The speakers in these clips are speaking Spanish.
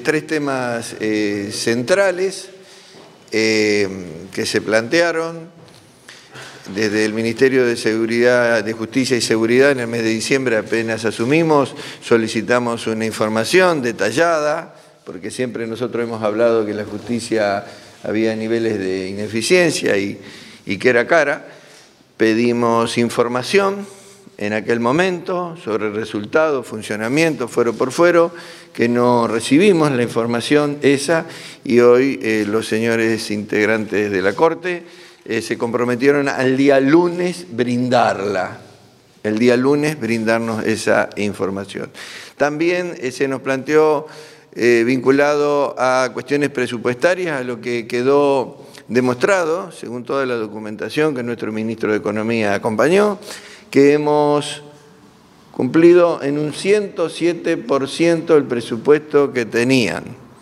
tres temas centrales que se plantearon desde el Ministerio de Justicia y Seguridad. En el mes de diciembre, apenas asumimos, solicitamos una información detallada, porque siempre nosotros hemos hablado que la justicia había niveles de ineficiencia y que era cara. Pedimos información en aquel momento sobre resultados, funcionamiento, fuero por fuero, que no recibimos la información esa, y hoy los señores integrantes de la Corte se comprometieron al día lunes brindarla, el día lunes brindarnos esa información. También se nos planteó vinculado a cuestiones presupuestarias, a lo que quedó demostrado, según toda la documentación que nuestro ministro de Economía acompañó, que hemos cumplido en un 107% el presupuesto que tenían,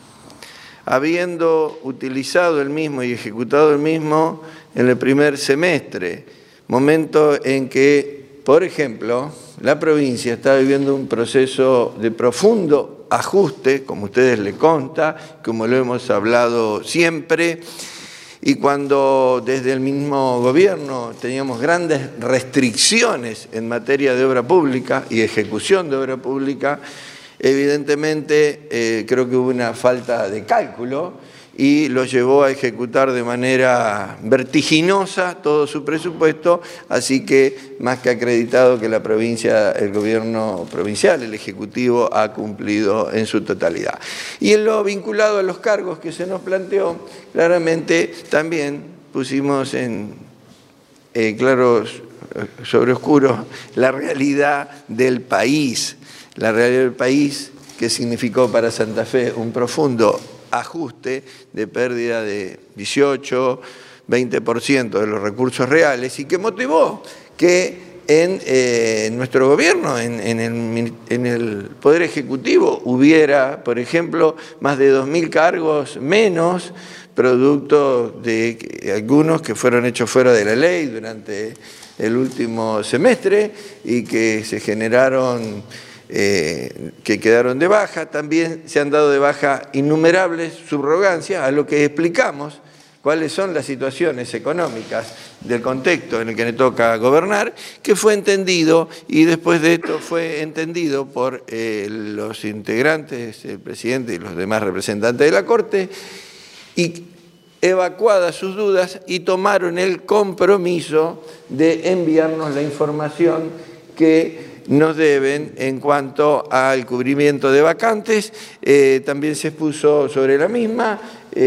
habiendo utilizado el mismo y ejecutado el mismo en el primer semestre, momento en que, por ejemplo, la provincia está viviendo un proceso de profundo ajuste, como a ustedes les consta, como lo hemos hablado siempre. Y cuando desde el mismo gobierno teníamos grandes restricciones en materia de obra pública y ejecución de obra pública, evidentemente creo que hubo una falta de cálculo y lo llevó a ejecutar de manera vertiginosa todo su presupuesto, así que más que acreditado que la provincia, el gobierno provincial, el Ejecutivo, ha cumplido en su totalidad. Y en lo vinculado a los cargos que se nos planteó, claramente también pusimos en claro sobre oscuro la realidad del país, que significó para Santa Fe un profundo ajuste de pérdida de 18, 20% de los recursos reales, y que motivó que en nuestro gobierno, en el Poder Ejecutivo, hubiera, por ejemplo, más de 2.000 cargos menos, producto de algunos que fueron hechos fuera de la ley durante el último semestre y que se generaron, que quedaron de baja. También se han dado de baja innumerables subrogancias, a lo que explicamos cuáles son las situaciones económicas del contexto en el que le toca gobernar, que fue entendido, y después de esto fue entendido por los integrantes, el presidente y los demás representantes de la Corte, y evacuadas sus dudas, y tomaron el compromiso de enviarnos la información que nos deben en cuanto al cubrimiento de vacantes. También se expuso sobre la misma,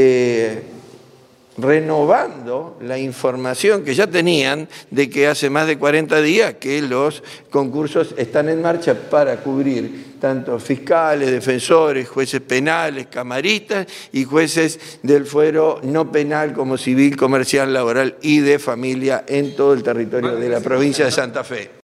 renovando la información que ya tenían de que hace más de 40 días que los concursos están en marcha para cubrir tanto fiscales, defensores, jueces penales, camaristas y jueces del fuero no penal como civil, comercial, laboral y de familia en todo el territorio de la provincia de Santa Fe.